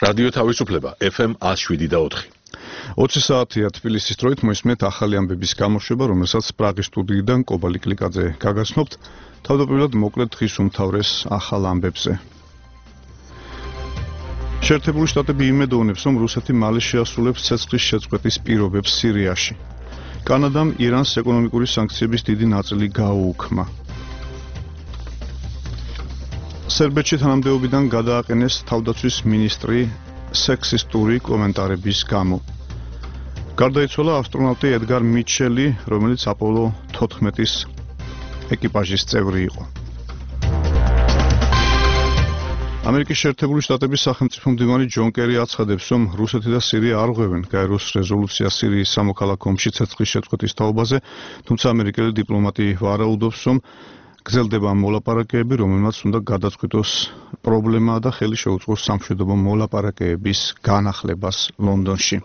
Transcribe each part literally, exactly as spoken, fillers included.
რადიო თავისუფლება ეფ ემ one oh seven და four. ოცი საათია თბილისის დროით მოისმენთ ახალი ამბების გამოშვება, რომელსაც პრაღის სტუდიიდან კობალი კლიკაძე გაგაცნობთ. თავდაპირველად მოკლედ დღის უმთავრეს ახალ ამბებზე. შეერთებული შტატები იმედოვნებს, რომ რუსეთი მალე შეასრულებს ცეცხლის შეწყვეტის პირობებს სირიაში. კანადამ ირანს ეკონომიკური სანქციების დიდი ნაწილი გაუუქმა. სერბეთში თანამდებობიდან გადააყენეს თავდაცვის მინისტრი სექსისტური კომენტარების გამო. გარდაიცვალა ასტრონავტი ედგარ მიჩელი, რომელიც აპოლო თოთხმეტის ეკიპაჟის წევრი იყო. ამერიკის შეერთებული შტატების სახელმწიფო მდივანი ჯონ კერი აცხადებს, რომ რუსეთი და სირია არ ღვევენ გაეროს რეზოლუცია სირიის სამოქალაქო ომში ცეცხლის შეწყვეტის თაობაზე, თუმცა ამერიკელი დიპლომატი ვარაუდობს, რომ გრძელდება მოლაპარაკებები, რომელმაც უნდა გადაწყვიტოს პრობლემა და ხელი შეუწყოს სამშვიდობო მოლაპარაკებების განახლებას ლონდონში.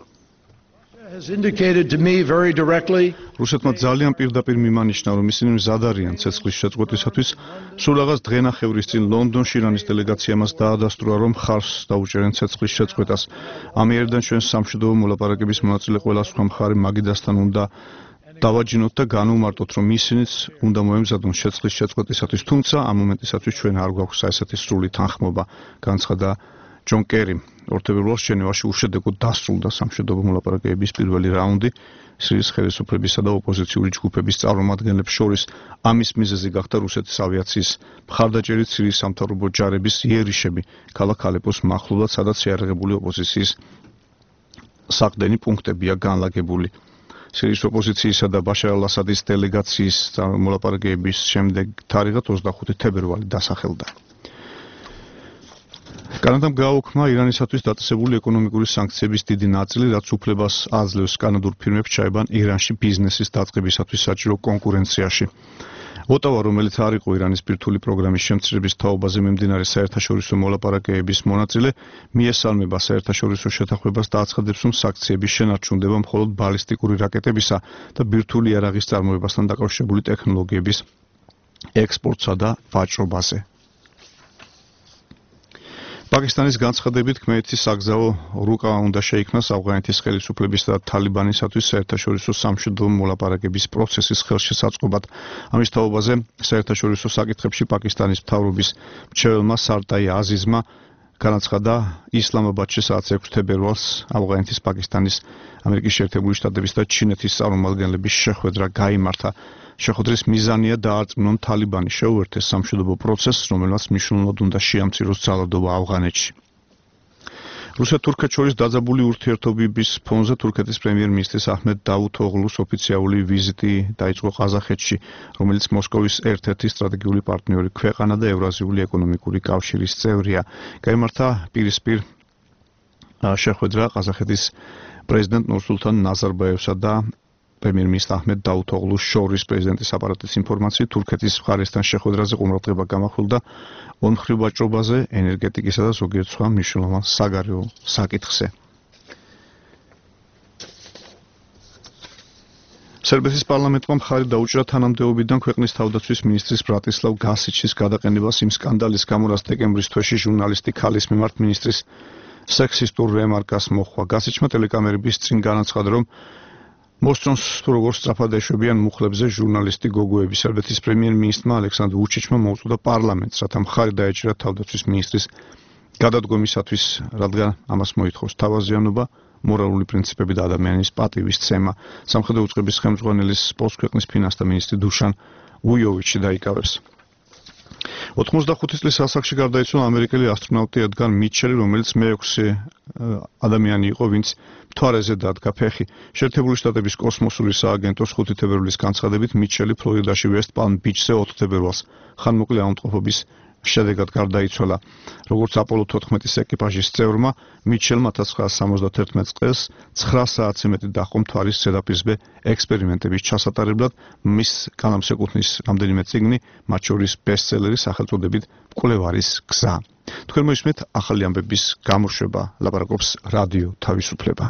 რუსეთმა ძალიან პირდაპირ მიმანიშნა, რომ ისინი მზად არიან ცეცხლის შეწყვეტისათვის. სულ რაღაც დღენახევრის წინ ლონდონში ირანის დელეგაციამ დაადასტურა, რომ ხარს დაუჭერენ ცეცხლის შეწყვეტას. ამიერიდან ჩვენს სამშვიდობო მოლაპარაკების მონაწილე ყველა სხვა მხარე მაგიდასთან უნდა დავაჯინოთ და განვმარტოთ, რომ ისინიც უნდა მოემზადონ შეცხლის შეწყვეტისათვის, თუმცა ამ მომენტისათვის ჩვენ არ გვაქვს ესეთი სრული თანხმობა, განცხადა ჯონ კერი. ორ თებერვალს ჟენევაში უშედეგოდ დასრულდა სამშვიდობო მოლაპარაკებების პირველი რაუნდი. სირიის ხელისუფლებისა და ოპოზიციური ჯგუფების წარმომადგენლებს შორის ამის მიზეზი გახდა რუსეთის ავიაციის მხარდაჭერით სირიის სამთავრობო ჯარების იერიშები ქალაქ ალეპოს მახლობლად, სადაც შეიარაღებული ოპოზიციის საყრდენი პუნქტებია განლაგებული. სირიის ოპოზიციისა და ბაშარ ალ-ასადის დელეგაციის მოლაპარაკებების შემდეგ თარიღად ოცდახუთი თებერვალი დასახელდა. კანადამ გააუქმა ირანისათვის დაწესებული ეკონომიკური სანქციების დიდი ნაწილი, რაც უფლებას აძლევს კანადურ ფირმებს ჩაებან ირანში ბიზნესის დაწყებისათვის საჭირო კონკურენციაში. ოტავა, რომელიც არ იყო ირანის ბირთვული პროგრამის შემცირების თაობაზე მიმდინარე საერთაშორისო მოლაპარაკებების მონაწილე, მიესალმება საერთაშორისო შეთანხმებას და აცხადებს, რომ სანქციების შენარჩუნდება მხოლოდ ბალისტიკური რაკეტებისა და ბირთვული იარაღის წარმოებასთან დაკავშირებული ტექნოლოგიების ექსპორტსა და ვაჭრობაზე. პაკისტანის განცხადებით ქმედეთის საგზაო რუკა უნდა შეიქმნას ავღანეთის ხელისუფლებისა და თალიბანისათვის საერთაშორისო სამშვიდობო მოლაპარაკების პროცესის ხელშესაწყობად. ამის თაობაზე საერთაშორისო საკითხებში პაკისტანის მთავრობის მრჩეველმა სარტაი აზიზმა განაცხადა ისლამაბადში საათს ექვსი თებერვალს ავღანეთის, პაკისტანის, ამერიკის შეერთებული შტატების და ჩინეთის წარმომადგენლების შეხვედრა გაიმართა. შეხვედრის მიზანია დაარწმუნონ თალიბანი შეუერთეს სამშვიდობო პროცესს, რომელმაც მნიშვნელოვნად უნდა შეამციროს ძალადობა ავღანეთში. რუსეთ-თურქეთს შორის დაძაბული ურთიერთობების ფონზე თურქეთის პრემიერ-მინისტრის აჰმედ დავუთოღლუს ოფიციალური ვიზიტი დაიწყო ყაზახეთში, რომელიც მოსკოვის ერთ-ერთი სტრატეგიული პარტნიორი ქვეყანა და ევრაზიული ეკონომიკური კავშირის წევრია. გაიმართა პირისპირ შეხვედრა ყაზახეთის პრეზიდენტ ნურსულთან ნაზარბაევსა და პრემიერ-მინისტრ აჰმედ დავუთოღლუს შორის. პრეზიდენტის აპარატის ინფორმაციით, თურქეთის მხარესთან შეხვედრაზე ყურადღება გამახვილდა ორმხრივ ვაჭრობაზე, ენერგეტიკისა და ზოგიერთ სხვა მნიშვნელოვან საგარეო საკითხზე. სერბეთის პარლამენტმა მხარი დაუჭირა თანამდებობიდან ქვეყნის თავდაცვის მინისტრის ბრატისლავ გასიჩის გადაყენებას იმ სკანდალის გამო, რაც დეკემბრის თვეში ჟურნალისტი ქალის მიმართ მინისტრის სექსისტურ რემარკას მოჰყვა. გასიჩმა ტელეკამერების წინ განაცხადა, რომ მოსწონს თუ როგორ სწრაფად ეშვებიან მუხლებზე ჟურნალისტი გოგოები. სერბეთის პრემიერ-მინისტრმა ალექსანდრ ვუჩიჩმა მოუწოდა პარლამენტს, რათა მხარი დაეჭირა თავდაცვის მინისტრის გადადგომისათვის, რადგან ამას მოითხოვს თავაზიანობა, მორალური პრინციპები და ადამიანის პატივისცემა. სამხედრო უწყების ხელმძღვანელის პოსტს ქვეყნის ფინანსთა მინისტრი დუშან უიოვიჩი დაიკავებს. ოთხმოცდახუთი წლის ასაკში გარდაიცვალა ამერიკელი ასტრონავტი ედგარ მიჩელი, რომელიც მეექვსე ადამიანი იყო, ვინც მთვარეზე დადგა ფეხი. შეერთებული შტატების კოსმოსური სააგენტოს ხუთი თებერვლის განცხადებით, მიჩელი ფლორიდაში ვესტ პალმ ბიჩზე ოთხ თებერვალს ხანმოკლე აუნტყოფობის შედეგად გარდაიცვალა. როგორც აპოლო თოთხმეტის ეკიპაჟის წევრმა, მიჩელმა ოქროს ათას სამოცდათერთმეტ წელს ცხრა საათზე მეტი დაჰყო მთვარის ზედაპირზე ექსპერიმენტების ჩასატარებლად. მის კალამს ეკუთვნის რამდენიმე წიგნი, მათ შორის ბესტსელერი სახელწოდებით მკვლევარის გზა. თქვენ მოისმენთ ახალი ამბების გამოშვება, ლაპარაკობს რადიო თავისუფლება.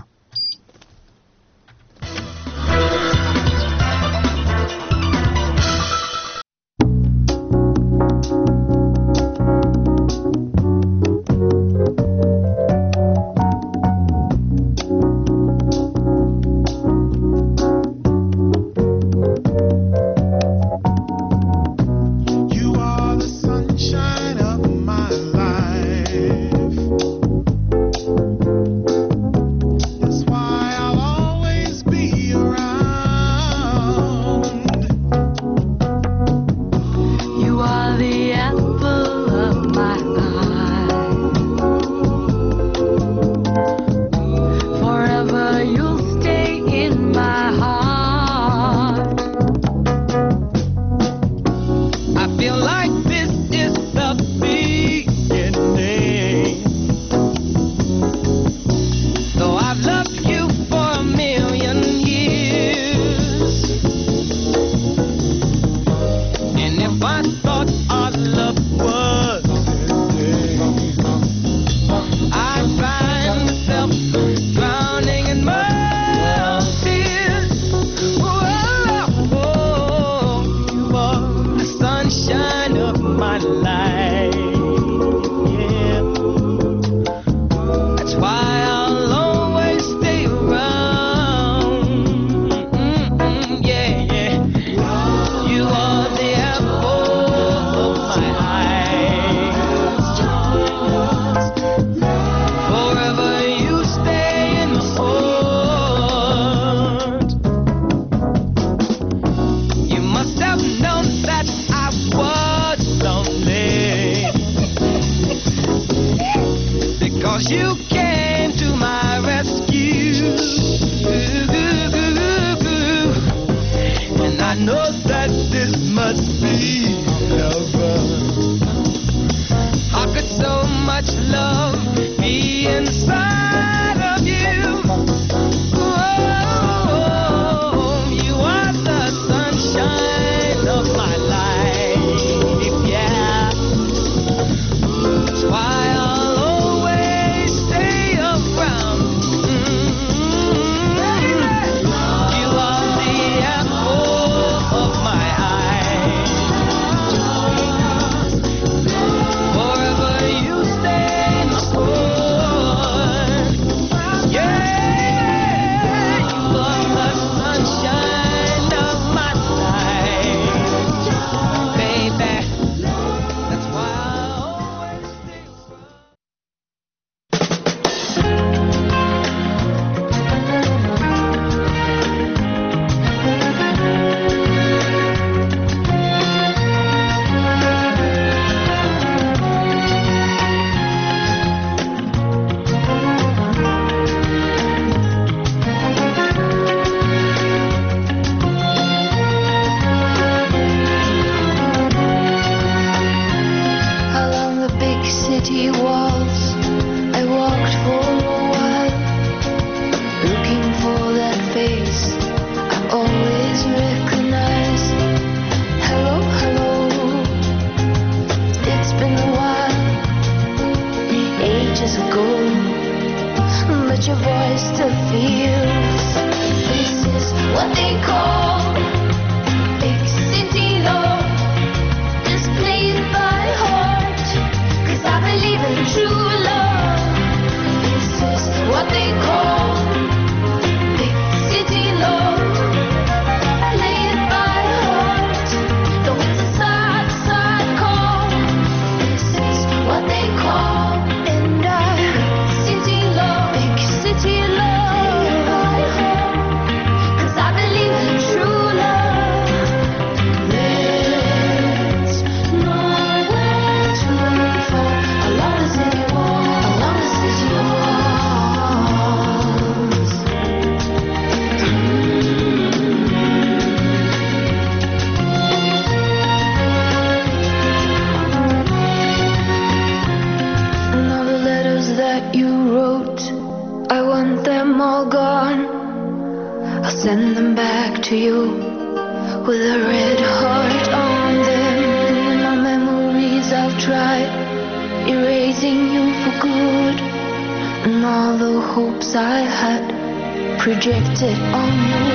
Projected on you.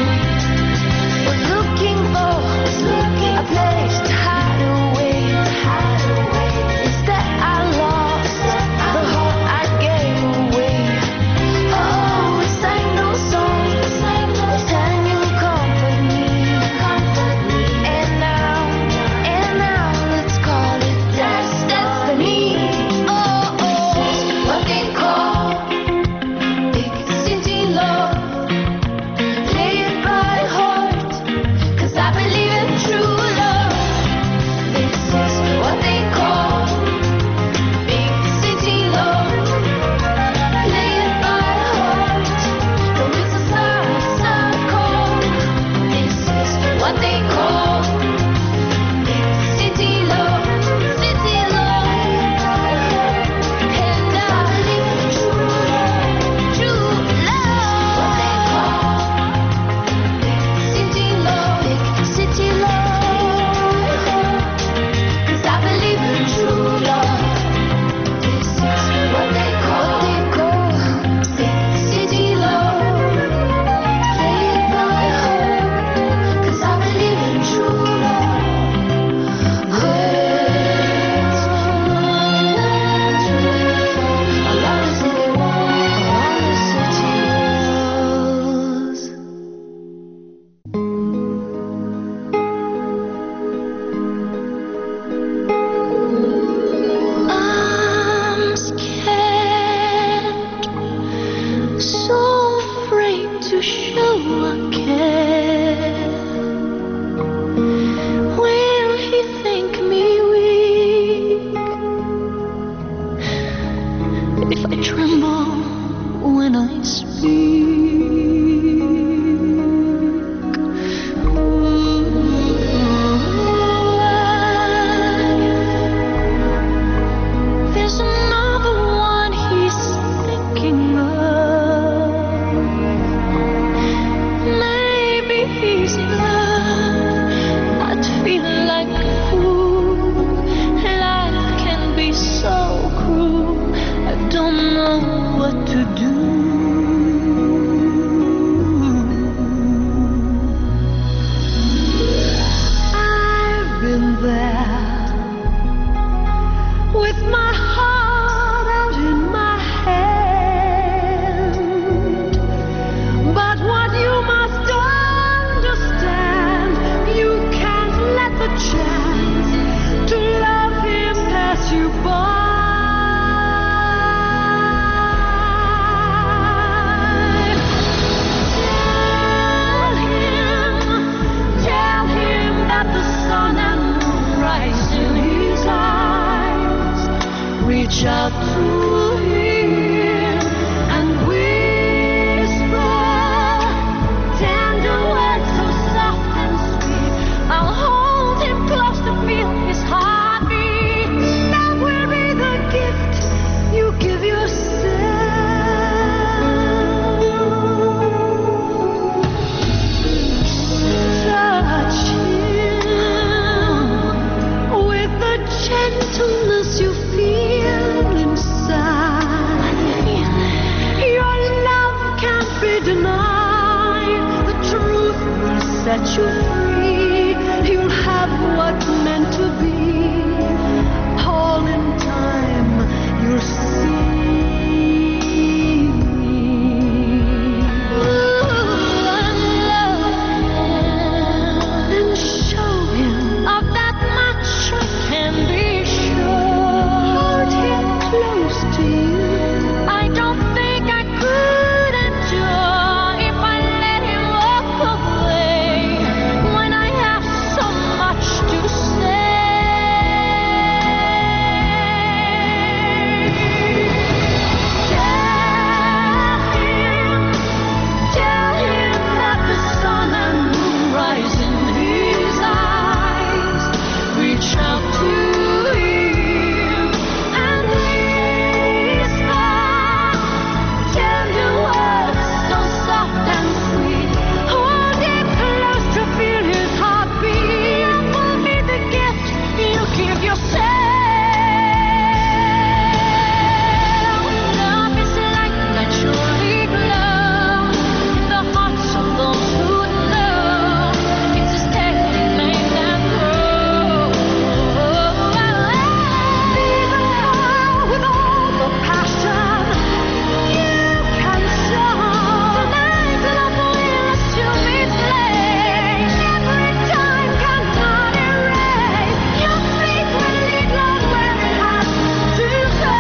Was looking for a place to hide away. Instead I lost the heart I gave away. Oh, we sang those songs and you comfort me. And now, and now let's call it destiny. Oh, oh, what they call big city love. Play it by heart, 'cause I believe in true love. out to him and whisper tender words so soft and sweet. I'll hold him close to feel his heartbeat. That will be the gift you give yourself. Touch him with the gentleness you feel inside. Your love can't be denied. The truth will set you free. You'll have what's meant to be. All in time, you'll see. Ooh, and love, and show him of that much I can be sure. Hold him close to you. I don't think I could endure if I let him walk away when I have so much to say. Tell him, tell him that the sun and moon rise in his eyes. Reach out to him and whisper tender words so soft and sweet. Hold him close to feel his heartbeat. That will be the gift you give yourself. Love is like naturally glow in the hearts of those who love. It's a steady flame that grows. Even with all the passion you can show. Tonight love will assume its place. Every time cannot erase. Your feet will lead Lord where it has to go.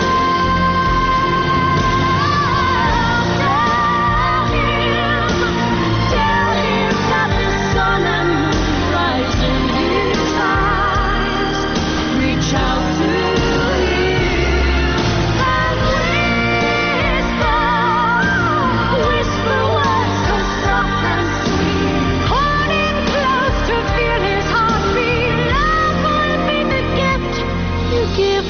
Tell him, tell him that the sun and moon rise in his eyes. Reach out to him and whisper, whisper words so soft and sweet. Hold him close to feel his heartbeat. Love will be the gift you give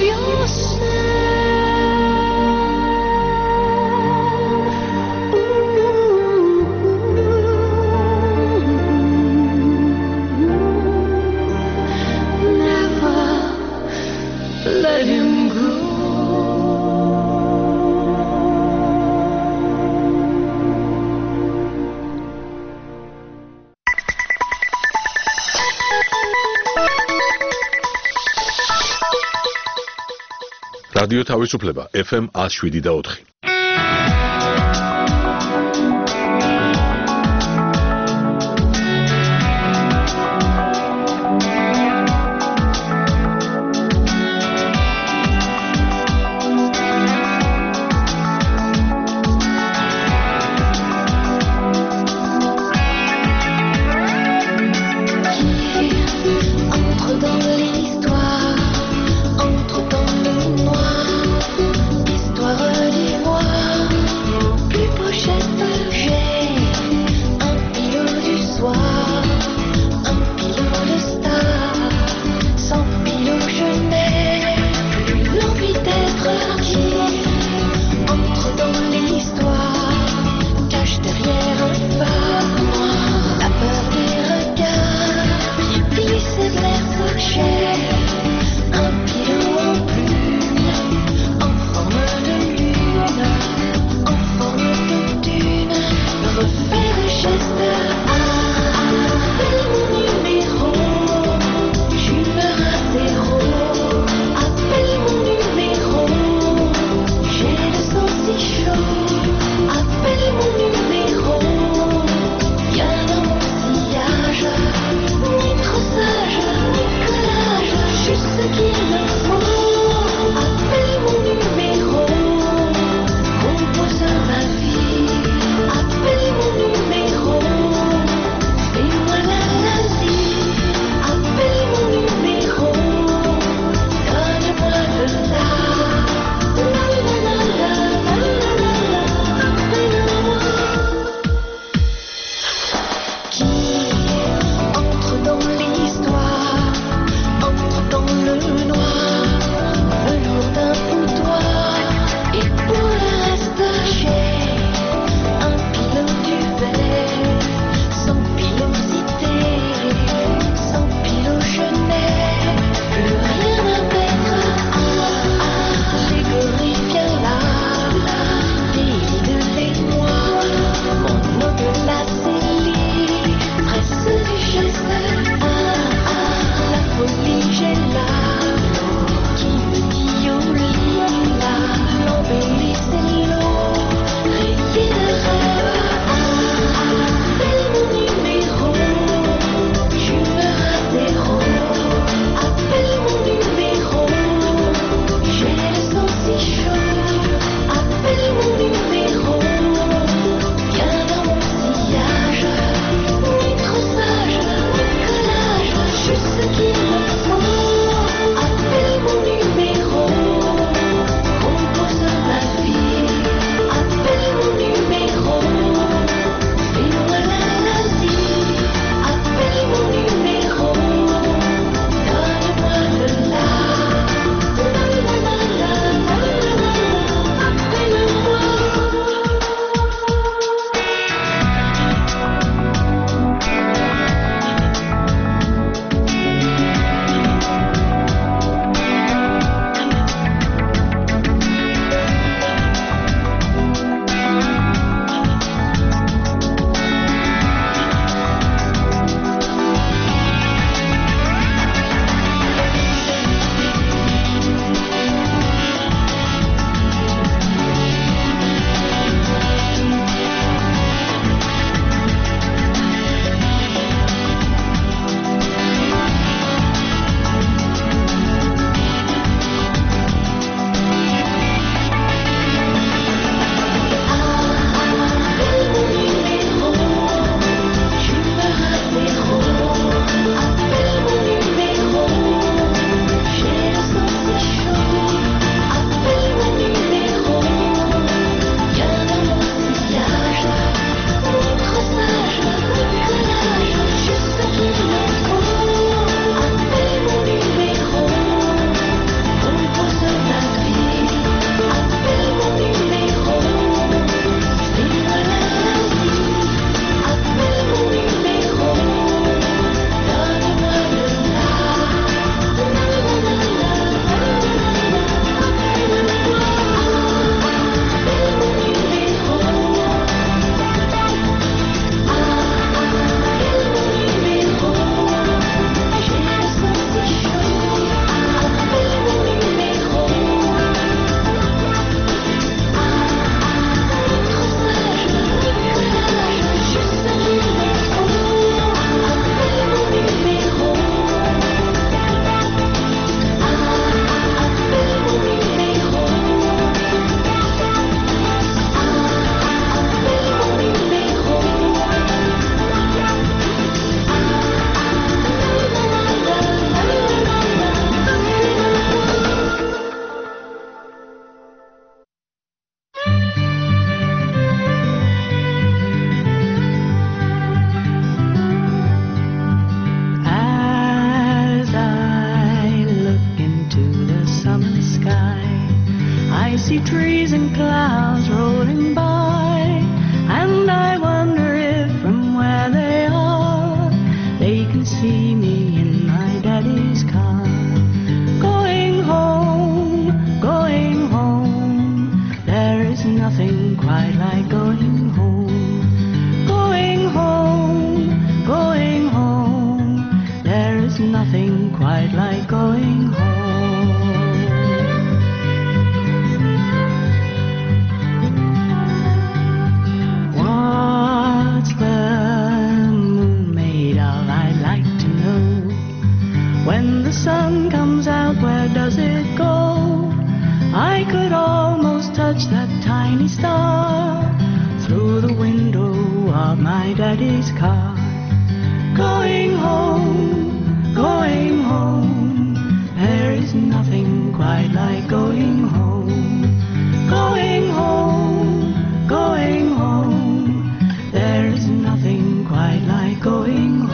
yourself. Never let him go. რადიო თავისუფლება ეფ ემ one oh seven და four. Entre dans l'histoire, entre dans le noir. Histoire, dis-moi. trees and clouds rolling by, and I wonder if from where they are they can see me in my daddy's car. Going home, going home, there is nothing quite like going home. Going home, going home, there is nothing quite like going home. What's the moon made of? I'd like to know. When the sun comes out, where does it go? I could almost touch that tiny star through the window of my daddy's car. Going home, going home, there is nothing quite like going home. Going home, going home, there is nothing quite like going home.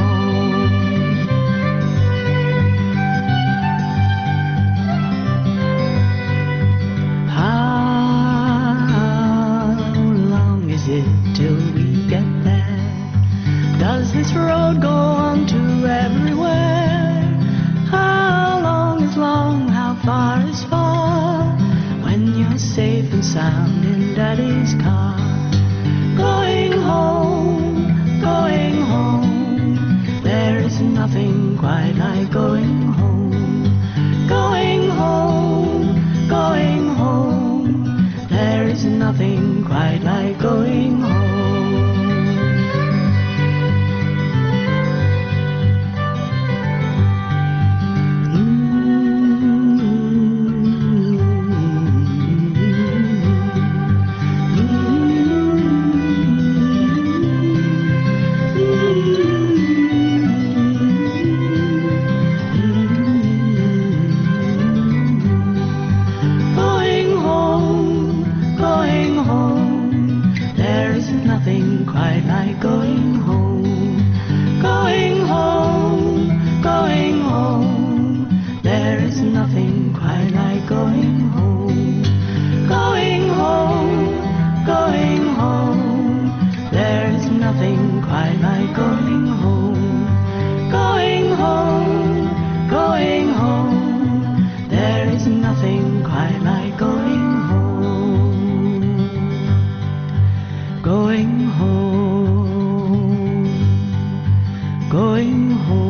Till we get there, does this road go on to everywhere? How long is long, how far is far, when you're safe and sound in daddy's car? Going home, going home, there is nothing quite like going home. Going home, going home, there is nothing quite like going home.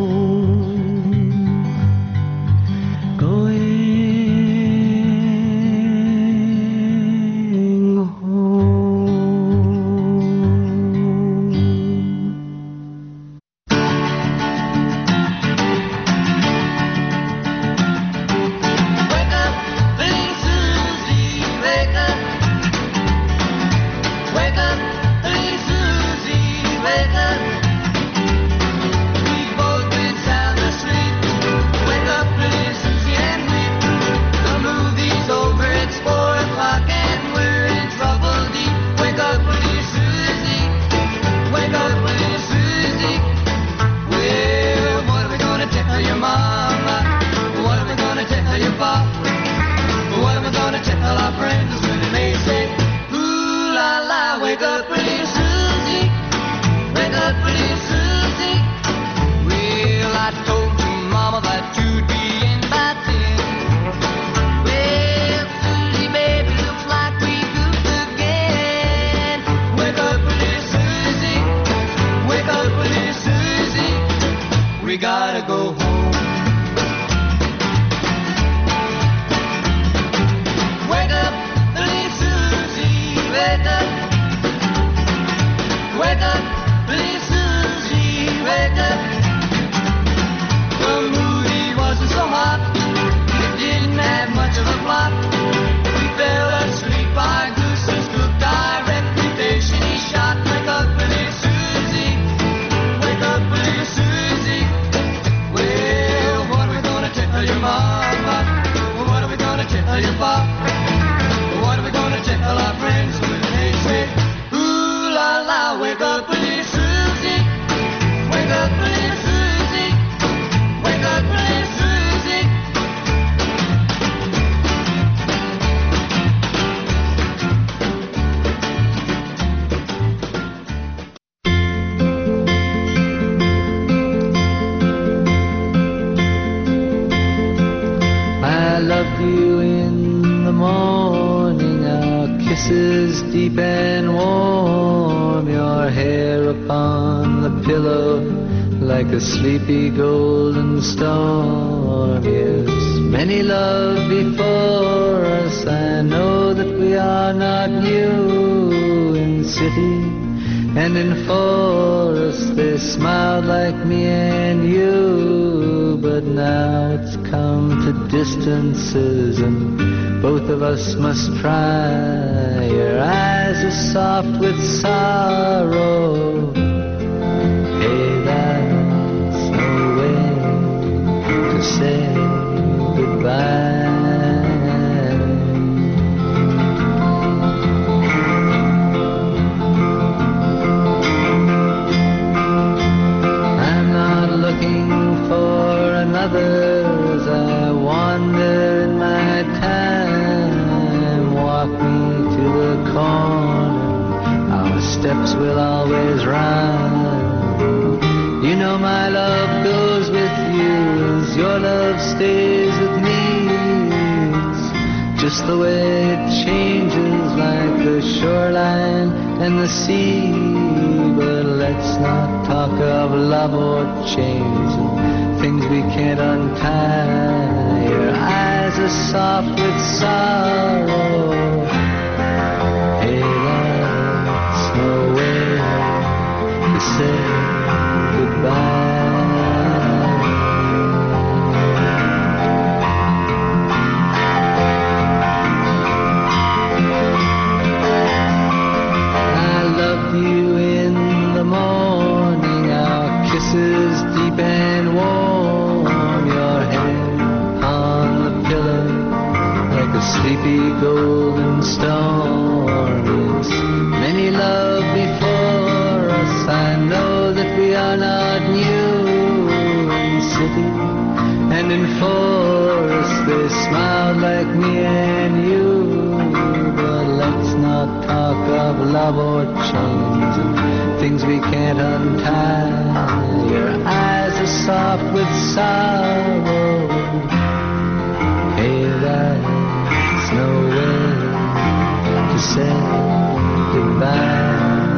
Going kisses deep and warm, your hair upon the pillow like a sleepy golden storm. Yes, many love before us, I know that we are not new. In city and in forest they smiled like me and you, but now it's come to distances and both of us must try. Your eyes are soft with sorrow. Hey, that's no way to say goodbye. I'm not looking for another as I wander in my time. Walk me to the corner, our steps will always rhyme. You know my love goes with you as your love stays with me. It's just the way it changes like the shoreline and the sea. But let's not talk of love or change and things we can't untie. Your eyes are soft with sorrow. Hey, that's no way to say goodbye. I loved you in the morning, our kisses deep and warm, your head on the pillow like a sleepy golden storm. It's many love before us, I know that we are not new. In city and in forest they smiled like me and you, but let's not talk of love or change and things we can't untie. Your eyes are soft with sorrow. Hey, that's no way to say goodbye.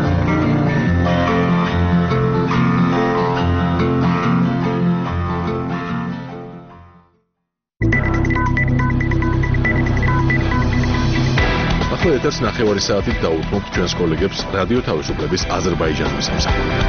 ახლა ეთერს ნახევარი საათით დაუთმობთ ჩვენს კოლეგებს რადიო თავისუფლების აზერბაიჯანის სამსახურიდან.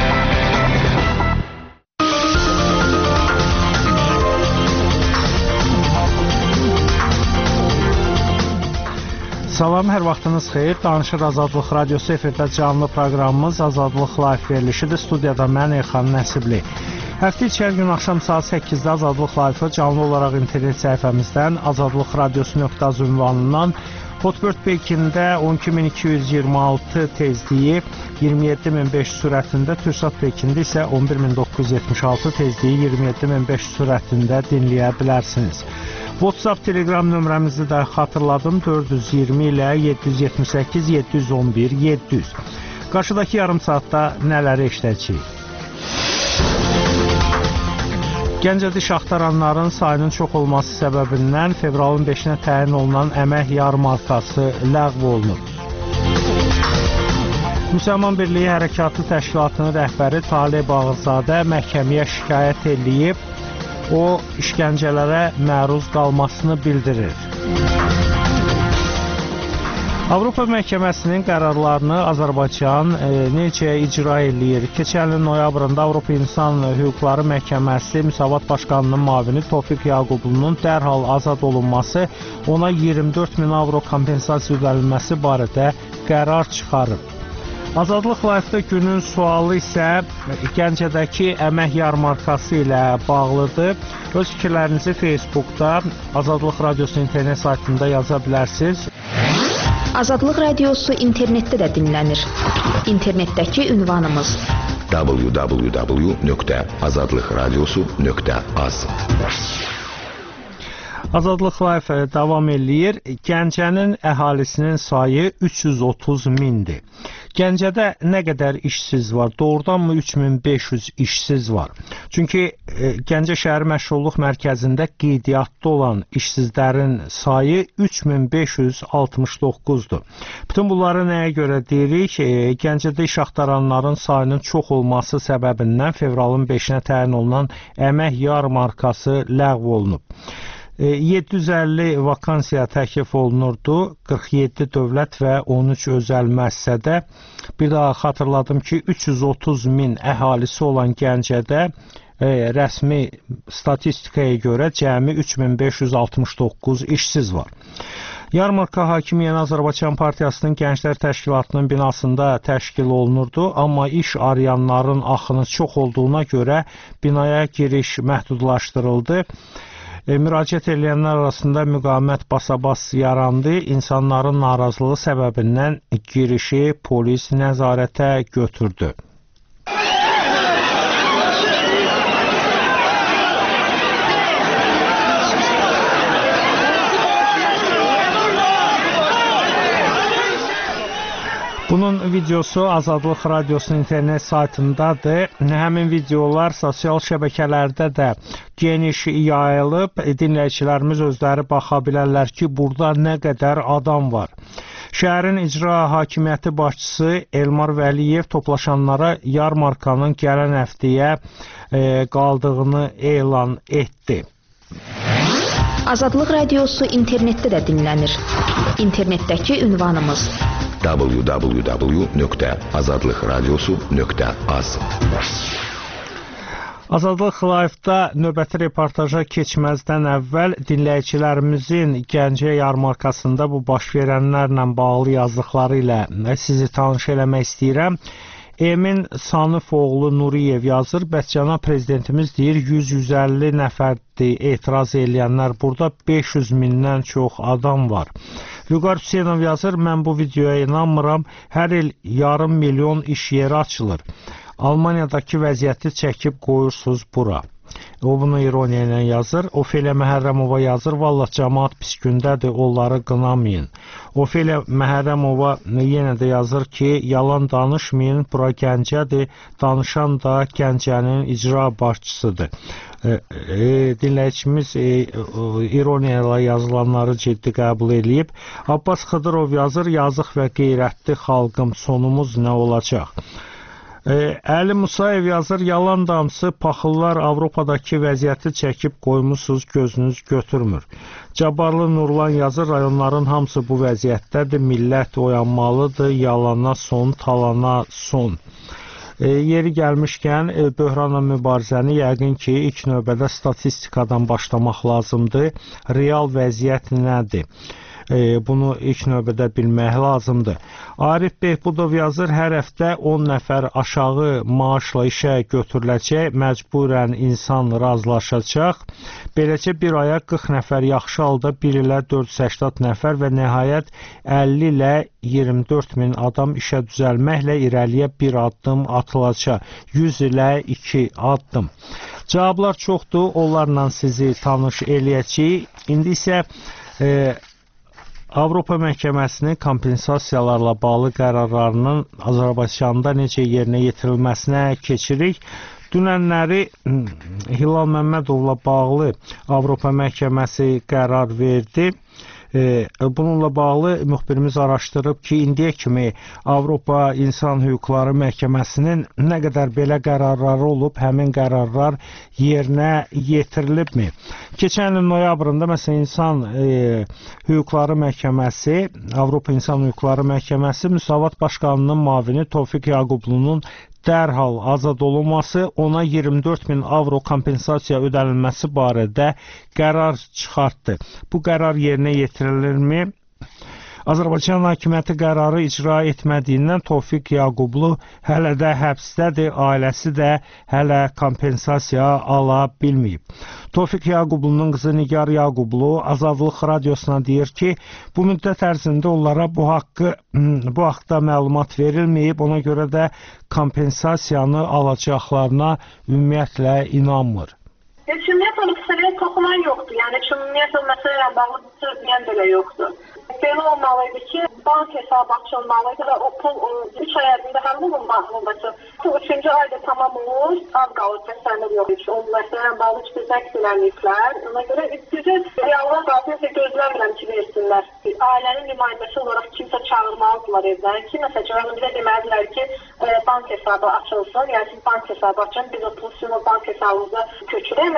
Salam, hər vaxtınız xeyir. Danışır Azadlıq Radiosu efirdə canlı proqramımız Azadlıq Live verilişidir. Studiyada mən Elxan Nəsibli. Həftə içi hər gün axşam saat səkkizdə Azadlıq Live-ı canlı olaraq internet səhifəmizdən azadlıqradiosu nöqtə az ünvanından Hotbird Pekində on iki min iki yüz iyirmi altı tezliyi iyirmi yeddi min beş yüz sürətində, Türksat Pekində isə on bir min doqquz yüz yetmiş altı tezliyi iyirmi yeddi min beş yüz sürətində dinləyə bilərsiniz. WhatsApp, Telegram nömrəmizi də xatırladım. dörd yüz iyirmi ilə yeddi yüz yetmiş səkkiz yeddi yüz on bir yeddi yüz. Qarşıdakı yarım saatda nələri eşidəcəyik? Gəncədə iş axtaranların sayının çox olması səbəbindən fevralın beşinə təyin olunan əmək yarmarkası ləğv olunub. Müsəlman Birliyi Hərəkatı Təşkilatının rəhbəri Talib Bağırzadə məhkəməyə şikayət edilib, o işgəncələrə məruz qalmasını bildirir. Avropa Məhkəməsinin qərarlarını Azərbaycan e, necə icra eləyir? Keçən ilin noyabrında Avropa İnsan Hüquqları Məhkəməsi Müsavat Başqanının müavini Tofiq Yaqublunun dərhal azad olunması, ona iyirmi dörd min avro kompensasiya ödənilməsi barədə qərar çıxarıb. Azadlıq Live-da günün sualı isə Gəncədəki əmək yarmarkası ilə bağlıdır. Öz fikirlərinizi Facebookda Azadlıq Radiosu internet saytında yaza bilərsiniz. Azadlıq Radiosu internetdə də dinlənir. İnternetdəki ünvanımız w w w nöqtə azadlıqradiosu nöqtə az. Azadlıq Live davam eləyir. Gəncənin əhalisinin sayı üç yüz otuz mindir. Gəncədə nə qədər işsiz var? Doğrudanmı üç min beş yüz işsiz var? Çünki e, Gəncə şəhər məşğulluq mərkəzində qeydiyyatda olan işsizlərin sayı üç min beş yüz altmış doqquzdur. Bütün bunları nəyə görə deyirik? E, Gəncədə iş axtaranların sayının çox olması səbəbindən fevralın beşinə təyin olunan əmək yarmarkası ləğv olunub. yeddi yüz əlli vakansiya təklif olunurdu. qırx yeddi dövlət və on üç özəl müəssisədə. Bir daha xatırladım ki, üç yüz otuz min əhalisi olan Gəncədə e, rəsmi statistikaya görə cəmi üç min beş yüz altmış doqquz işsiz var. Yarmarka Hakimi Yeni Azərbaycan Partiyasının Gənclər Təşkilatının binasında təşkil olunurdu, amma iş arayanların axını çox olduğuna görə binaya giriş məhdudlaşdırıldı. E, müraciət edənlər arasında müqavimət basa-bas yarandı. İnsanların narazılığı səbəbindən girişi polis nəzarətə götürdü. Bunun videosu Azadlıq Radiosunun internet saytındadır. Həmin videolar sosial şəbəkələrdə də geniş yayılıb. Dinləyicilərimiz özləri baxa bilərlər ki, burada nə qədər adam var. Şəhərin icra hakimiyyəti başçısı Elmar Vəliyev toplaşanlara yarmarkanın gələn həftəyə e, qaldığını elan etdi. Azadlıq Radiosu internetdə də dinlənir. İnternetdəki ünvanımız w w w nöqtə azadlıq radiosu nöqtə az. Azadlıq Live-da növbəti reportaja keçməzdən əvvəl dinləyicilərimizin Gəncə yarmarkasında bu baş verənlərlə bağlı yazdıqları ilə sizi tanış eləmək istəyirəm. Emin Sanif oğlu Nuriyev yazır, Bətcana prezidentimiz deyir yüz yüz əlli nəfərdir etiraz eləyənlər, burada beş yüz mindən çox adam var. Vüqar Hüseynov yazır, mən bu videoya inanmıram, hər il yarım milyon iş yeri açılır. Almaniyadakı vəziyyəti çəkib qoyursunuz bura. O bunu ironiya ilə yazır. Ofeliya Məhərrəmova yazır, vallah cəmaat pis gündədir, onları qınamayın. Ofeliya Məhərrəmova yenə də yazır ki, yalan danışmayın, bura Gəncədir, danışan da Gəncənin icra başçısıdır. E, e, dinləyicimiz e, ironiya ilə yazılanları ciddi qəbul edib. Abbas Xıdırov yazır, yazıq və qeyrətli xalqım, sonumuz nə olacaq? Əli Musayev yazır, yalan damsı, paxıllar Avropadakı vəziyyəti çəkib qoymusunuz, gözünüz götürmür. Cabbarlı Nurlan yazır, rayonların hamısı bu vəziyyətdədir, millət oyanmalıdır, yalana son, talana son. E, yeri gəlmişkən e, böhranla mübarizəni yəqin ki, ilk növbədə statistikadan başlamaq lazımdır. Real vəziyyət nədir? E, bunu ilk növbədə bilmək lazımdır. Arif Behbudov yazır, hər həftə on nəfər aşağı maaşla işə götürüləcək, məcburən insan razılaşacaq. Beləcə bir aya qırx nəfər yaxşı halda, bir ilə dörd yüz səksən nəfər və nəhayət əlli ilə iyirmi dörd min adam işə düzəlməklə irəliyə bir addım atılacaq. yüz ilə iki addım. Cavablar çoxdur, onlarla sizi tanış eləyəcəyik. İndi isə e, Avropa Məhkəməsinin kompensasiyalarla bağlı qərarlarının Azərbaycanda necə yerinə yetirilməsinə keçirik. Dünənləri Hilal Məmmədovla bağlı Avropa Məhkəməsi qərar verdi. Bununla bağlı müxbirimiz araşdırıb ki, indiyə kimi Avropa İnsan Hüquqları Məhkəməsinin nə qədər belə qərarları olub, həmin qərarlar yerinə yetirilibmi? Keçən ilin noyabrında məsələn İnsan e, Hüquqları Məhkəməsi, Avropa İnsan Hüquqları Məhkəməsi Müsavat Başqanının müavini Tofiq Yaqublunun dərhal azad olunması, ona iyirmi dörd min avro kompensasiya ödənilməsi barədə qərar çıxartdı. Bu qərar yerinə yetirilirmi? Azərbaycan hakimiyyəti qərarı icra etmədiyindən Tofiq Yaqublu hələ də həbsdədir, ailəsi də hələ kompensasiya ala bilməyib. Tofiq Yaqublunun qızı Nigar Yaqublu Azadlıq Radiosuna deyir ki, bu müddət ərzində onlara bu haqqı bu haqda məlumat verilməyib, ona görə də kompensasiyanı alacaqlarına ümumiyyətlə inanmır. Heç ümumiyyətlə məsələyə toxunan yoxdur. Yəni ki, ümumiyyətlə məsələ ilə bağlı bir deyən belə yoxdur. Belə olmalıydı ki, bank hesabı açılmalıydı və o pul üç ay ərzində həmin onun bankındakı üçüncü ayda tamam olur, az qalır təsəllür yox heç. O məsələlə bağlı heç bir zəks eləməyiblər. Ona görə düzü reallar qalsın gözləmirəm ki, versinlər. Ailənin nümayəndəsi olaraq kimsə çağırmalıdırlar evdən. Kiməsə cavabı bizə demədilər ki, bank hesabı açılsın, yəni siz bank hesabı açın, biz o pul sizin o bank hesabınıza köçürək.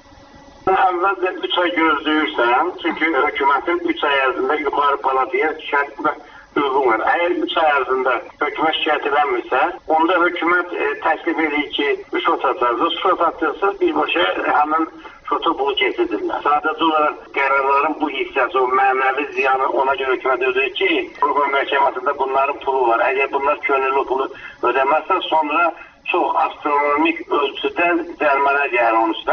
Əvvəldə üç ay gözləyirsən, çünki hökumətin üç ay ərzində yuxarı palataya şikayət uyğun var. Əgər üç ay ərzində hökumət şikayət edilmirsə, onda hökumət e, təklif edir ki, şot atacaqsınız. Şot atacaqsınız, birbaşa həmin şotu pulu keçirirlər. Sadəcə olaraq qərarların bu hissəsi, o mənəvi ziyanı ona görə hökumət ödür ki, Avropa məhkəməsində bunların pulu var. Əgər bunlar könüllü pulu ödəməzsə, sonra çox astronomik ölçüdə cərimənə gəlir onun üstə.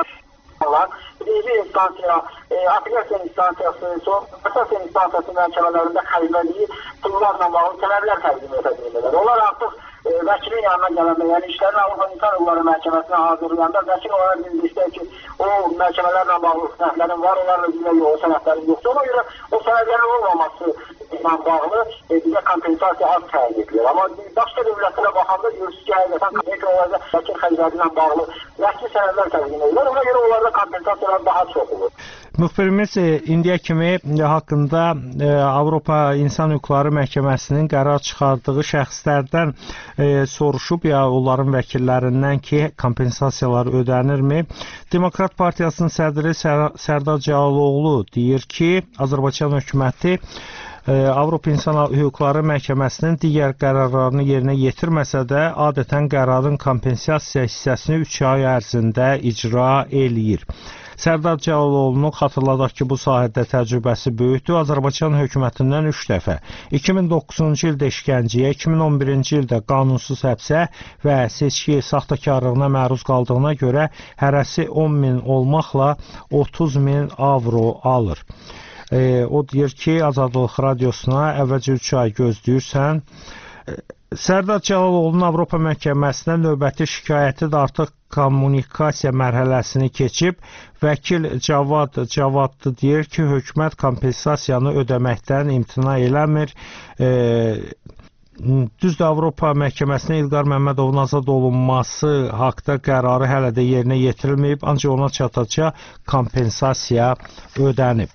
Birinci instansiya, e, apellyasiya instansiyası, son əsasiya instansiyası məhkəmələrində xəlbəliyi pullarla bağlı tələblər təqdim edilirlər. Onlar artıq e, vəkilin yanına gələndə, yəni işlərin Avropa İnsan Hüquqları Məhkəməsinə hazırlayanda vəkil olaraq bildirsə ki, o məhkəmələrlə bağlı sənədlərin var, onlarla ilgili yox, sənədlərin yoxdur. Ona görə o sənədlərin olmaması ilə bağlı e, bizə kompensasiya az təyin edilir. Amma başqa dövlətlərə baxanda görürsünüz ki, həqiqətən olaraq vəkil xərcləri ilə bağlı rəsmi sənədlər təqdim edilir. Ona görə onlarda kompensasiyalar daha çox olur. Müxbirimiz indiyə kimi haqqında e, Avropa İnsan Hüquqları Məhkəməsinin qərar çıxardığı şəxslərdən e, soruşub ya onların vəkillərindən ki, kompensasiyalar ödənirmi? Demokrat Partiyasının sədri Sərdar Cəlaloğlu deyir ki, Azərbaycan hökuməti Avropa İnsan Hüquqları Məhkəməsinin digər qərarlarını yerinə yetirməsə də, adətən qərarın kompensasiya hissəsini üç ay ərzində icra eləyir. Sərdar Cəlaloğlu'nun xatırladaq ki, bu sahədə təcrübəsi böyükdür. Azərbaycan hökumətindən üç dəfə iki min doqquzuncu ildə işgəncəyə, iki min on birinci ildə qanunsuz həbsə və seçki saxtakarlığına məruz qaldığına görə hərəsi on min olmaqla otuz min avro alır. E, o deyir ki, Azadlıq Radiosuna əvvəlcə üç ay gözləyirsən. E, Sərdar Cəlaloğlu'nun Avropa Məhkəməsinə növbəti şikayəti də artıq kommunikasiya mərhələsini keçib. Vəkil Cavad Cavadlı deyir ki, hökumət kompensasiyanı ödəməkdən imtina eləmir. E, Düzdür, Avropa Məhkəməsinə İlqar Məmmədovun azad olunması haqda qərarı hələ də yerinə yetirilməyib, ancaq ona çatacaq kompensasiya ödənib.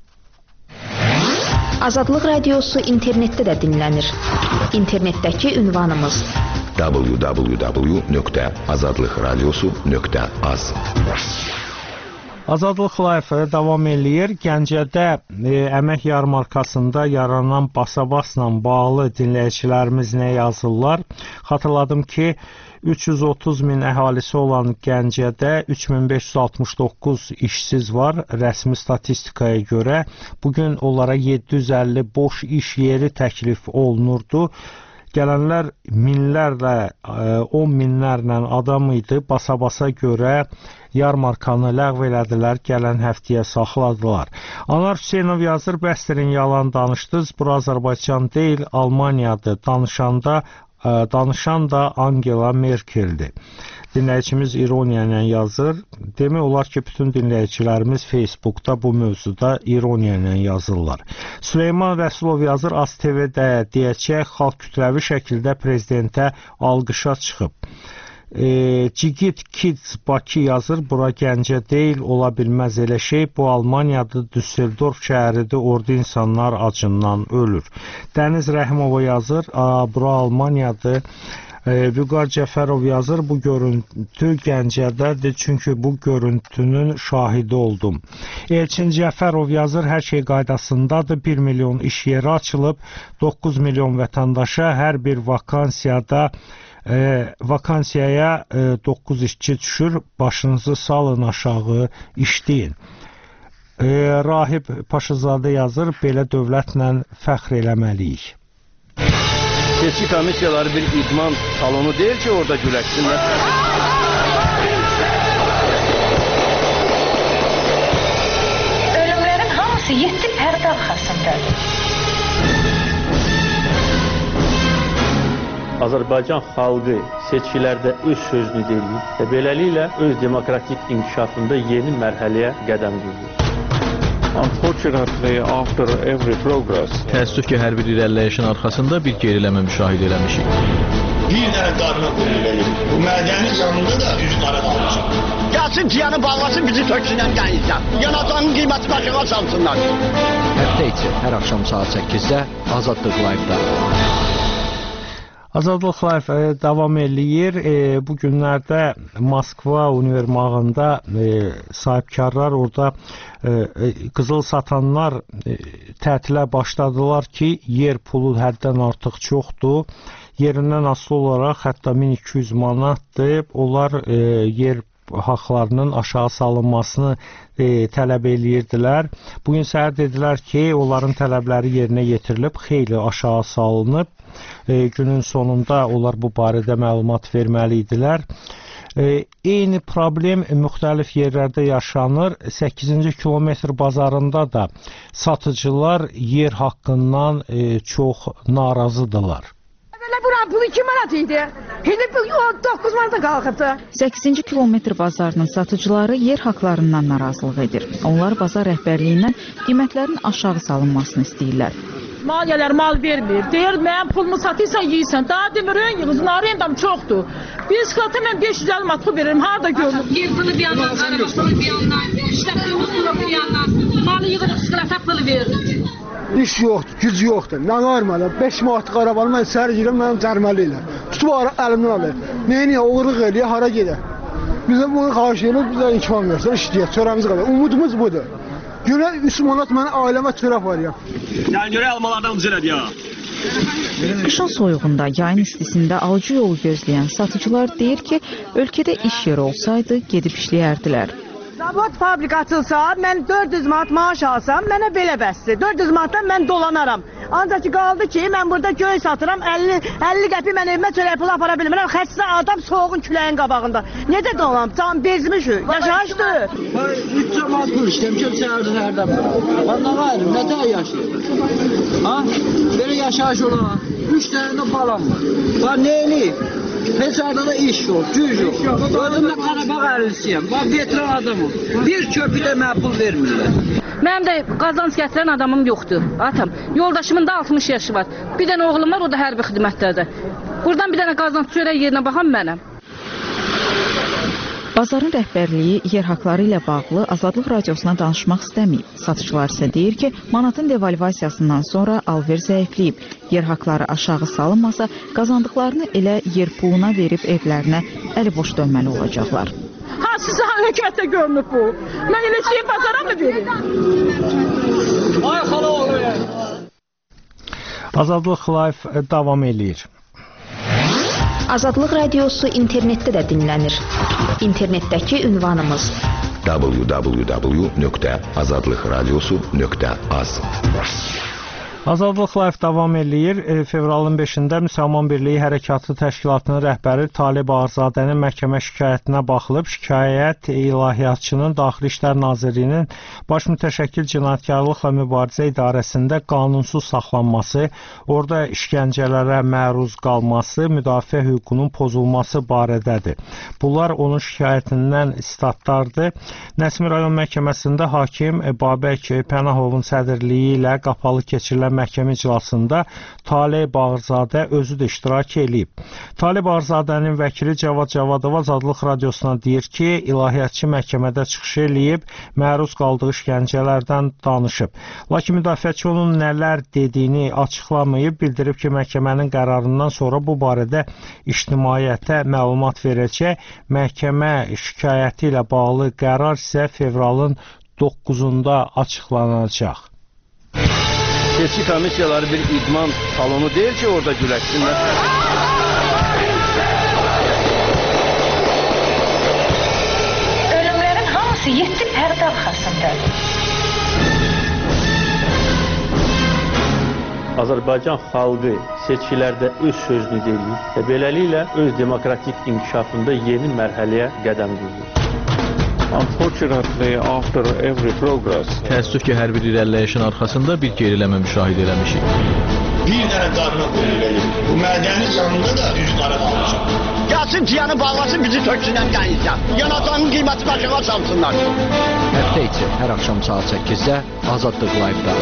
Azadlıq Radiosu internetdə də dinlənir. İnternetdəki ünvanımız w w w nöqtə azadlıq radiosu nöqtə az. Azadlıq Live davam eləyir. Gəncədə e, əmək yarmarkasında yaranan basabasla bağlı dinləyicilərimiz nə yazırlar? Xatırladım ki, üç yüz otuz min əhalisi olan Gəncədə üç min beş yüz altmış doqquz işsiz var. Rəsmi statistikaya görə bugün onlara yeddi yüz əlli boş iş yeri təklif olunurdu. Gələnlər minlərlə, on minlərlə adam idi. Basa-basa görə yarmarkanı ləğv elədilər, gələn həftəyə saxladılar. Anar Hüseynov yazır, bəsdirin yalan danışdınız, bura Azərbaycan deyil, Almaniyadır. Danışanda, danışan da Angela Merkel'dir. Dinləyicimiz ironiya ilə yazır. Demək olar ki, bütün dinləyicilərimiz Facebookda bu mövzuda ironiya ilə yazırlar. Süleyman Rəsulov yazır, A Z T V-də deyəcək, xalq kütləvi şəkildə prezidentə alqışa çıxıb. E, Cigit Kids Bakı yazır, bura Gəncə deyil, ola bilməz elə şey, bu Almaniyadır, Düsseldorf şəhəridir, orada insanlar acından ölür. Dəniz Rəhimova yazır, bura Almaniyadır. E, Vüqar Cəfərov yazır, bu görüntü Gəncədədir, çünki bu görüntünün şahidi oldum. Elçin Cəfərov yazır, hər şey qaydasındadır, bir milyon iş yeri açılıb, doqquz milyon vətəndaşa hər bir vakansiyada E, vakansiyaya e, doqquz işçi düşür, başınızı salın aşağı, işləyin. E, Rahib Paşazadə yazır, belə dövlətlə fəxr eləməliyik. Seçki komissiyaları bir idman salonu deyil ki, orada güləşsinlər. Ölümlərin hamısı yeddi pərdə arxasındadır. Azərbaycan xalqı seçkilərdə öz sözünü deyir və beləliklə öz demokratik inkişafında yeni mərhələyə qədəm qoyur. Unfortunately, Unfortunately, after every progress, Təəssüf ki, hər bir irəliləyişin arxasında bir geriləmə müşahidə eləmişik. Bir dənə qarına qulluq bu mədəni canında da üzü qara qalmışam. Gəlsin piyanı bağlasın, bizi töksünən qənizdən. Yanacağının qiyməti aşağı salsınlar. Həftə içi hər axşam saat səkkizdə Azadlıq Live-da. Azadlıq Live e, davam eləyir. E, bu günlərdə Moskva univermağında e, sahibkarlar orada e, e, qızıl satanlar e, tətilə başladılar ki, yer pulu həddən artıq çoxdur. Yerindən asılı olaraq hətta min iki yüz manatdır. Onlar e, yer haqlarının aşağı salınmasını e, tələb eləyirdilər. Bugün səhər dedilər ki, onların tələbləri yerinə yetirilib, xeyli aşağı salınıb. E, günün sonunda onlar bu barədə məlumat verməli idilər. E, eyni problem müxtəlif yerlərdə yaşanır. səkkizinci kilometr bazarında da satıcılar yer haqqından e, çox narazıdırlar. Buranın pulu iki manat idi. Şimdi doqquz manata qalxıbdı. səkkizinci kilometr bazarının satıcıları yer haqlarından narazılıq edir. Onlar bazar rəhbərliyindən qiymətlərin aşağı salınmasını istəyirlər. Maliyyələr mal vermir. Deyir, mənim pulumu satırsan, yiyirsən. Daha demirin, yığızın, arendam çoxdur. Bir sıkıntı mən beş yüz əlli manat pul veririm. Harada görürüm? Yer pulu bir yandan, araba pulu bir yandan, işlətdiyimiz pulu bir yandan. Malı yığırıq, sıkılata pulu veririk. İş yoxdur, güc yoxdur. Nə normal? beş manatlıq arabanı mən səhər girəm, mənim cərməli ilə. Tutub əlimdən alır. Neyini, oğurluq eləyir, hara gedir? Bizə bunu xahiş edir, bizə imkan versin, işləyək, çörəmiz qədər. Umudumuz budur. Günə üç manat mən ailəmə çörək varıyam. Yəni görə almalardan ucuz elədi ya. Qışın soyuğunda, yayın istisində alıcı yolu gözləyən satıcılar deyir ki, ölkədə iş yeri olsaydı, gedib işləyərdilər. Zavod fabrika açılsa, mən dörd yüz manat maaş alsam, mənə belə bəsdir. dörd yüz manatdan mən dolanaram. Ancaq ki, qaldı ki, mən burada göy satıram, əlli, əlli qəpi mən evimə çörək pulu apara bilmirəm. Xəstə adam soğuğun küləyin qabağında. Necə dolanam? Can bezmişik, yaşayışdır. üç manat pul işləmişəm səhərdən hərdən. Bana qayrım, nə tər yaşayır? Ha? Belə yaşayış olan, üç dənə də balam var. Var nə eləyib? Hesarda da iş yok, güc yok. Özümdə Qarabağ əlisiyəm, bax veteran adamım. Bir köpü də mənə pul vermirlər. Mənim də qazanc gətirən adamım yoxdur, atam. Yoldaşımın da altmış yaşı var. Bir dənə oğlum var, o da hərbi xidmətdədir. Buradan bir dənə qazanc çörək yerinə baxan mənəm. Bazarın rəhbərliyi yer haqları ilə bağlı Azadlıq Radiosuna danışmaq istəməyib. Satıcılar isə deyir ki, manatın devalvasiyasından sonra alver zəifləyib. Yer haqları aşağı salınmasa, qazandıqlarını elə yer puluna verib evlərinə əli boş dönməli olacaqlar. Ha, sizə hökumətdə görünüb bu. Mən elə şeyi bazara mı verim? Ay xala olur. Azadlıq Live davam eləyir. Azadlıq Radiosu internetdə də dinlənir. İnternetdəki ünvanımız w w w nöqtə azadlıq radiosu nöqtə az. Azadlıq Live davam eləyir. E, fevralın beşində Müsəlman Birliyi Hərəkatı Təşkilatının rəhbəri Talib Ağzadənin məhkəmə şikayətinə baxılıb. Şikayət İlahiyyatçının Daxili İşlər Nazirliyinin Baş Mütəşəkkil Cinayətkarlıqla Mübarizə İdarəsində qanunsuz saxlanması, orada işgəncələrə məruz qalması, müdafiə hüququnun pozulması barədədir. Bunlar onun şikayətindən statlardır. Nəsimi rayon məhkəməsində hakim Babək Pənahovun sədrliyi ilə qapalı keçirilən məhkəmə iclasında Talib Ağzadə özü də iştirak edib. Talib Ağzadənin vəkili Cavad Cavadov Azadlıq Radiosuna deyir ki, ilahiyyatçı məhkəmədə çıxış eləyib, məruz qaldığı işgəncələrdən danışıb. Lakin müdafiəçi onun nələr dediyini açıqlamayıb, bildirib ki, məhkəmənin qərarından sonra bu barədə ictimaiyyətə məlumat verəcək. Məhkəmə şikayəti ilə bağlı qərar isə fevralın doqquzunda açıqlanacaq. Seçki komissiyaları bir idman salonu deyil ki, orada güləşsinlər. Ölümlərin hamısı yeddi pərdə arxasındadır. Azərbaycan xalqı seçkilərdə öz sözünü deyir və beləliklə öz demokratik inkişafında yeni mərhələyə qədəm qoyur. Unfortunately, after every progress, Təəssüf ki, hər bir irəliləyişin arxasında bir geriləmə müşahidə eləmişik. bir dənə qarına qulluq edir. Bu mədəni canında da üzvləri qalmışam. Gəlsin tiyanı bağlasın, bizi töksünən qəyizlər. Yanatanın qiyməti başına çalsınlar. Həftə içi hər axşam saat səkkizdə Azadlıq Live-da.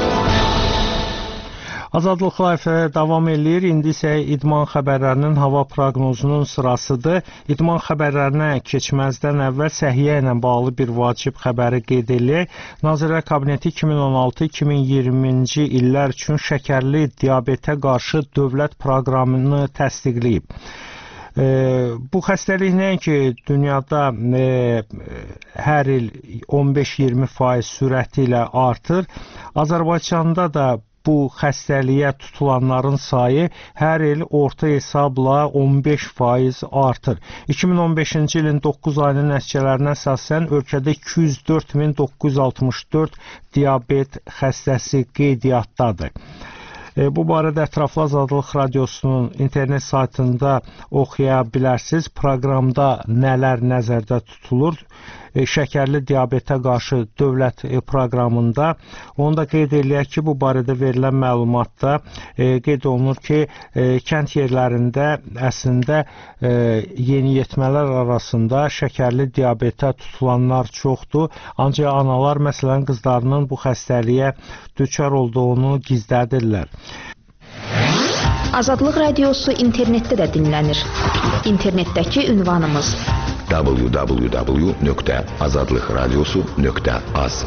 Azadlıq Live davam eləyir. İndi isə idman xəbərlərinin hava proqnozunun sırasıdır. İdman xəbərlərinə keçməzdən əvvəl səhiyyə ilə bağlı bir vacib xəbəri qeyd eləyək. Nazirlər Kabineti iki min on altı iki min iyirminci illər üçün şəkərli diabetə qarşı dövlət proqramını təsdiqləyib. E, bu xəstəlik nəinki dünyada e, hər il on beş iyirmi faiz sürəti ilə artır. Azərbaycanda da bu xəstəliyə tutulanların sayı hər il orta hesabla on beş faiz artır. iki min on beşinci ilin doqquz ayının nəticələrinə əsasən ölkədə iki yüz dörd min doqquz yüz altmış dörd diabet xəstəsi qeydiyyatdadır. Bu barədə ətraflı Azadlıq Radiosunun internet saytında oxuya bilərsiniz. Proqramda nələr nəzərdə tutulur? Şəkərli diabetə qarşı dövlət proqramında. Onu da qeyd eləyək ki, bu barədə verilən məlumatda qeyd olunur ki, kənd yerlərində əslində yeniyetmələr arasında şəkərli diabetə tutulanlar çoxdur. Ancaq analar məsələn qızlarının bu xəstəliyə düçar olduğunu gizlədirlər. Azadlıq Radiosu internetdə də dinlənir. İnternetdəki ünvanımız w w w nöqtə azadlıq radiosu nöqtə az.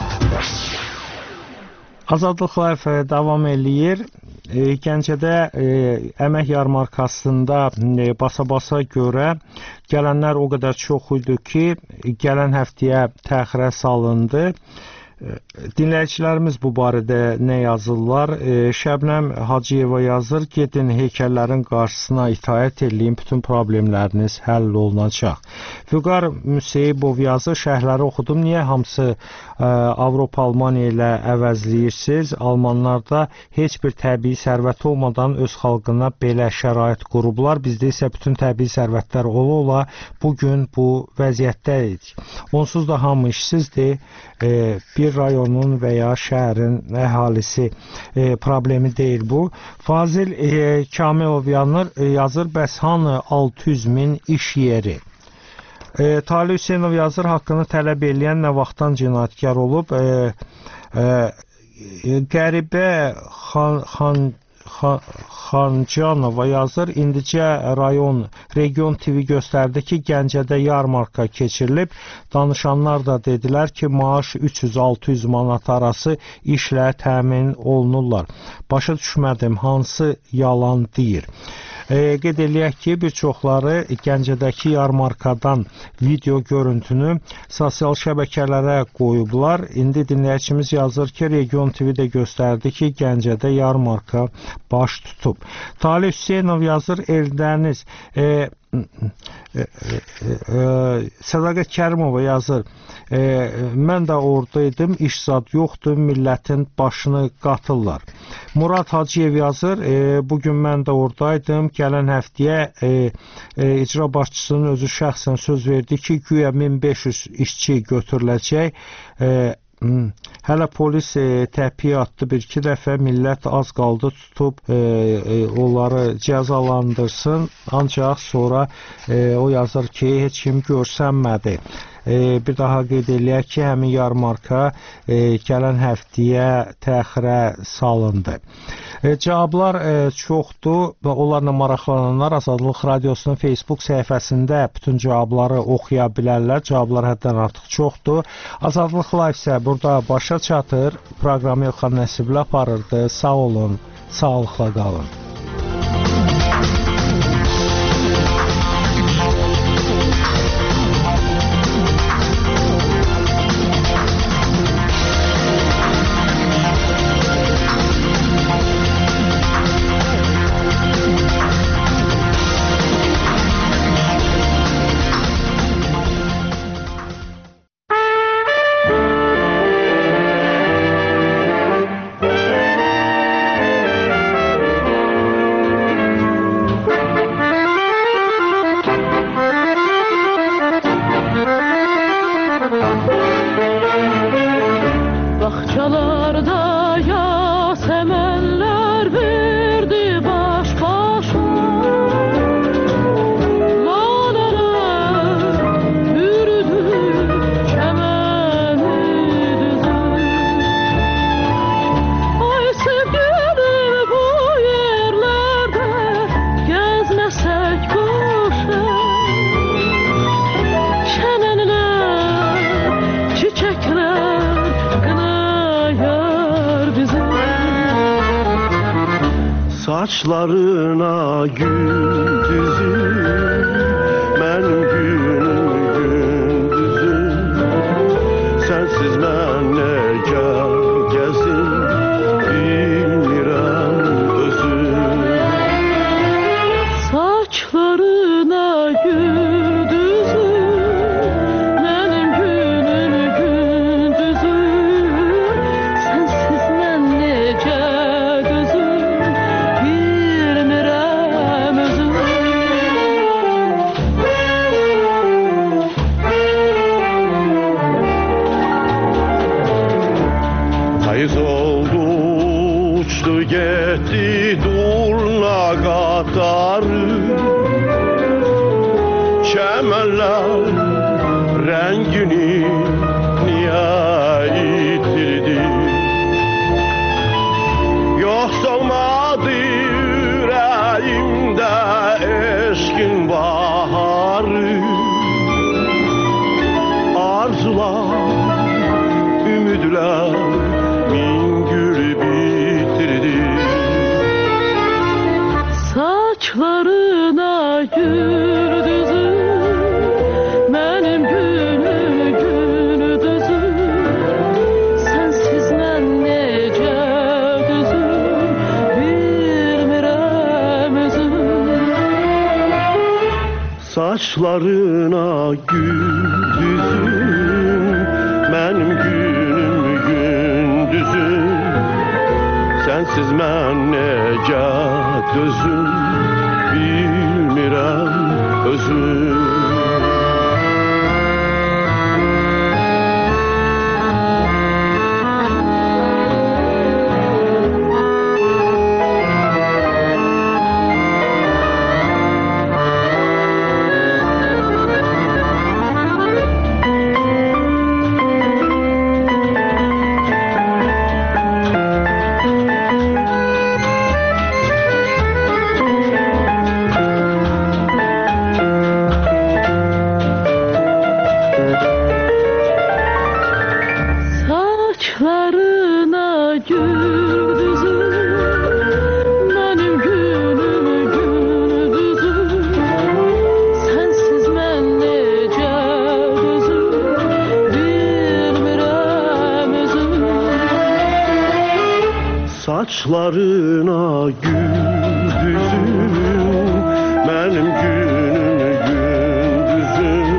Azadlıq Live davam eləyir. E, Gəncədə e, əmək yarmarkasında e, basa-basa görə gələnlər o qədər çox idi ki, gələn həftəyə təxirə salındı. Dinləyicilərimiz bu barədə nə yazırlar? E, Şəbnəm Hacıyeva yazır, gedin heykəllərin qarşısına itaət eləyin, bütün problemləriniz həll olunacaq. Füqar Müseyibov yazır, şərhləri oxudum, niyə hamısı e, Avropa, Almaniya ilə əvəzləyirsiniz? Almanlarda heç bir təbii sərvət olmadan öz xalqına belə şərait qurublar, bizdə isə bütün təbii sərvətlər ola-ola bugün bu vəziyyətdəyik. Onsuz da hamı işsizdir, e, bir rayonun və ya şəhərin əhalisi e, problemi deyil bu. Fazil e, Kamilov yanır, e, yazır, bəs hanı altı yüz min iş yeri? E, Talih Hüseynov yazır, haqqını tələb eləyən nə vaxtdan cinayətkar olub? E, e, Qəribə xan, xan Xancanova yazır, indicə rayon, region T V göstərdi ki, Gəncədə yarmarka keçirilib. Danışanlar da dedilər ki, maaş üç yüz altı yüz manat arası işlə təmin olunurlar. Başa düşmədim, hansı yalan deyir. E, qeyd eləyək ki, bir çoxları Gəncədəki yarmarkadan video görüntünü sosial şəbəkələrə qoyublar. İndi dinləyicimiz yazır ki, Region T V-də göstərdi ki, Gəncədə yarmarka baş tutub. Talih Hüseynov yazır, Eldəniz e, e, e, e, Sədaqət Kərimova yazır, e, mən də oradaydım, iş zad yoxdur, millətin başını qatırlar. Murad Hacıyev yazır, e, bugün mən də oradaydım, gələn həftəyə e, e, icra başçısının özü şəxsən söz verdi ki, güya min beş yüz işçi götürüləcək. E, Hələ polis e, təpiyə atdı bir-iki dəfə, millət az qaldı tutub e, e, onları cəzalandırsın, ancaq sonra e, o yazır ki, heç kim görsənmədi. E, bir daha qeyd eləyək ki, həmin yarmarka e, gələn həftəyə təxirə salındı. E, cavablar e, çoxdur və onlarla maraqlananlar Azadlıq Radiosunun Facebook səhifəsində bütün cavabları oxuya bilərlər. Cavablar həddən artıq çoxdur. Azadlıq Live isə burada başa çatır. Proqramı Elxan Nəsibli aparırdı. Sağ olun, sağlıqla qalın. Bahçalarda yasemenler verdi Saçlarına gül düzüm, benim günüm gündüzüm. Sensiz ben nece gezim, bilmirəm özüm. Saçlarına gül düzüm, benim günüm gündüzüm. Sensiz ben nece gözüm, bilmirəm özüm. Payız oldu, uçtu gitti durna qatarı. Çəmənlər rəngini niyə itirdi? Yoxsa olmadı ürəyimdə eşqin baharı. Arzular, ümidlər min gül bitirdi. Saçlarına gül düzüm, benim günüm gündüzüm. Sensiz ben nece gözüm, bilmirəm özüm. Saçlarına gül düzüm, benim günüm gündüzüm. Sensiz ben nece dözüm, bilmirəm özüm. Saçlarına gül düzüm, benim günüm gündüzüm. Sensiz ben nece gözüm, bilmirəm özüm. Saçlarına gül düzüm, benim günüm gündüzüm.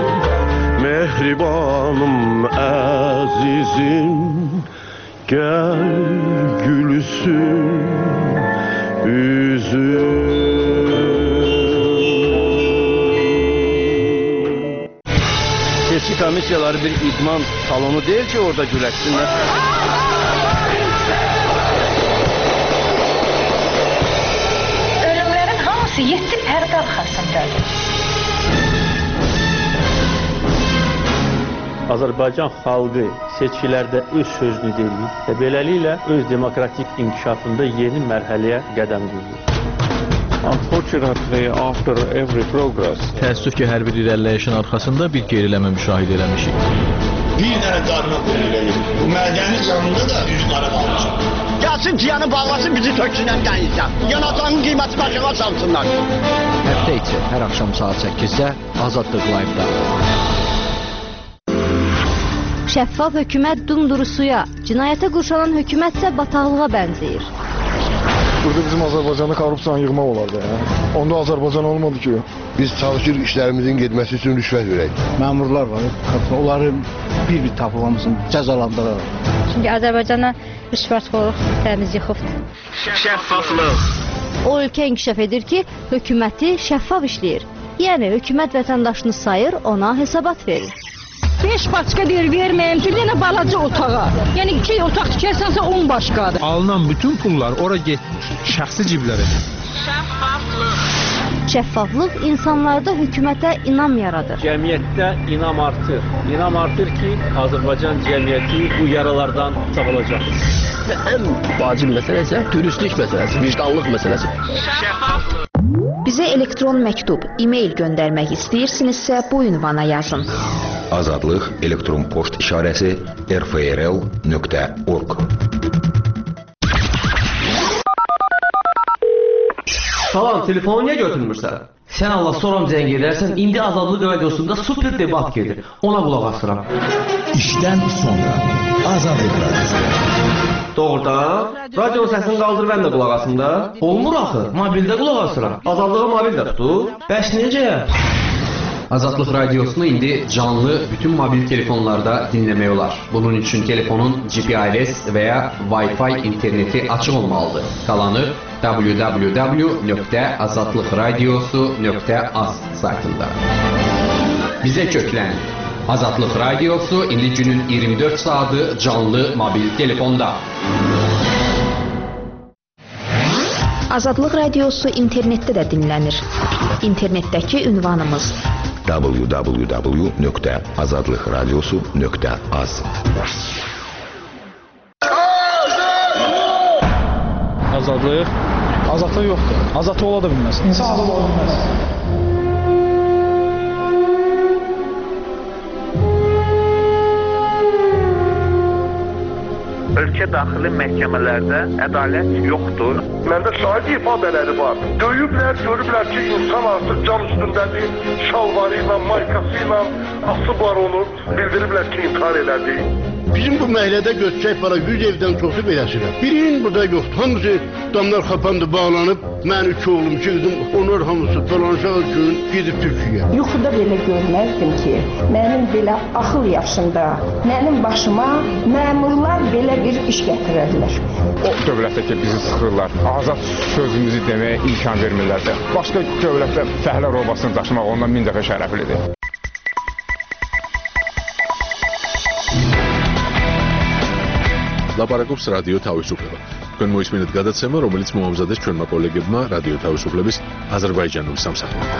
Mehribanım azizim, gel gülsün üzüm. Seçki komissiyaları bir idman salonu değil ki orada güləşsinlər. Ölümlerin hamısı yedi pərdə arxasındadır. Azərbaycan xalqı seçkilərdə öz sözünü deyir və beləliklə öz demokratik inkişafında yeni mərhələyə qədəm qoyur. Unfortunately, after every progress, Təəssüf ki, hər bir irəliləyişin arxasında bir geriləmə müşahidə eləmişik. Bir dənə darına qoyulur. Bu mədəni canında da üzvlərə qalmışam. Gəlsin tiyanı bağlasın, bizi töksünən qəyinsən. Yanatanın qiyməti başına salsınlar. Həftə içi hər axşam saat səkkizdə Azadlıq Live-da. Şəffaf hökumət dumdurusuya, cinayətə qurşanan hökumətsə bataqlığa bənzəyir. Burada bizim Azərbaycanda korrupsiyanı yığmaq olardı. Ya. Onda Azərbaycan olmadı ki. Biz çalışırıq işlərimizin getməsi üçün rüşvət verək. Məmurlar var, onları bir-bir tapılmasın, cəzalandırırlar. Çünki Azərbaycana rüşvətxorluq təmiz yıxıbdır. Şəffaflıq. O ölkə inkişaf edir ki, hökuməti şəffaf işləyir. Yəni, hökumət vətəndaşını sayır, ona hesabat verir. beş başqa deyir verməyim ki, yenə balaca otağa. Yəni iki otaq tikərsənsə on başqadır. Alınan bütün pullar ora getmir, şəxsi ciblərə. Şəffaflıq. Şəffaflıq insanlarda hökumətə inam yaradır. Cəmiyyətdə inam artır. İnam artır ki, Azərbaycan cəmiyyəti bu yaralardan sağalacaq. Və ən vacib məsələ isə dürüstlük məsələsi, vicdanlıq məsələsi. Şəffaflıq. Bizə elektron məktub, e-mail göndərmək istəyirsinizsə bu ünvana yazın. Azadlıq elektron post işarəsi r f r l nöqtə org. Salam, telefonu niyə götürmürsən? Sən Allah soram zəng edərsən, indi Azadlıq radiosunda super debat gedir. Ona qulaq asıram. İşdən sonra Azadlıq radiosu. Doğrudan, radionun səsini qaldır, mən də qulaq asım da. Olmur axı, mobildə qulaq asıram. Azadlığı mobildə tutur. Bəs necə? Azadlıq radiosunu indi canlı bütün mobil telefonlarda dinləmək olar. Bunun üçün telefonun G P R S və ya Wi-Fi interneti açıq olmalıdır. Qalanı w w w nöqtə azadlıqradiosu nöqtə az saytında. Bizə köklən. Azadlıq radiosu indi günün iyirmi dörd saatı canlı mobil telefonda. Azadlıq radiosu internetdə də dinlənir. İnternetdəki ünvanımız w w w nöqtə azadlıqradiosu nöqtə az. Azadlıq? Azadlıq yoxdur. Azadlıq ola da bilməz. İnsan azad ola bilməz. Ölkə daxili məhkəmələrdə ədalət yoxdur. Məndə şahid ifadələri var. Döyüblər, görüblər ki, insan artıq cam üstündədir, şalvarı ilə, maykası ilə asıblar onu, bildiriblər ki, intihar elədi. Bizim bu məhəllədə götürəcək para yüz evdən çoxu beləsirəm. Birinin burada yoxdur. Hamısı damlar xapandı, bağlanıb. Mən üç oğlum, iki qızım, onlar hamısı dolanacaq gün gedib Türkiyəyə. Yuxuda belə görməzdim ki, mənim belə axıl yaşında, mənim başıma məmurlar belə bir iş gətirərlər. O dövlətdə ki, bizi sıxırlar, azad sözümüzü deməyə imkan vermirlər də. Başqa dövlətdə fəhlə robasını daşımaq ondan min dəfə şərəflidir. ლაპარაკობს რადიო თავისუფლება. თქვენ მოისმინეთ გადაცემა, რომელიც მოამზადეს ჩვენმა კოლეგებმა რადიო თავისუფლების აზერბაიჯანული სამსახურიდან.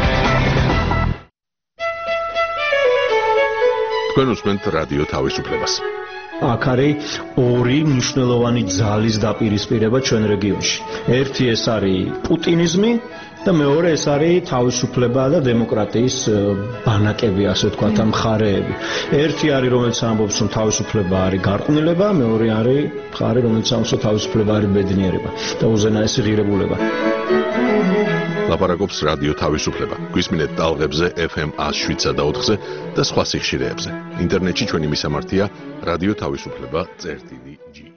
თქვენ უსმენთ რადიო თავისუფლებას. აქ არის ორი მნიშვნელოვანი ძალის დაპირისპირება ჩვენ რეგიონში. ერთი ეს არის პუტინიზმი და მეორე ეს არის თავისუფლება და დემოკრატიის ბანაკები, ასე ვთქვათ, მხარეები. ერთი არის, რომელიც ამბობს, რომ თავისუფლება არის გარყვნილება, მეორე არის მხარე, რომელიც ამბობს, რომ თავისუფლება არის ბედნიერება და უზენაესი ღირებულება. ლაპარაკობს რადიო თავისუფლება. გვისმინეთ ტალღებზე F M one oh seven და ოთხზე და სხვა სიხშირეებზე. ინტერნეტში ჩვენი მისამართია რადიო თავისუფლება წერტილი G.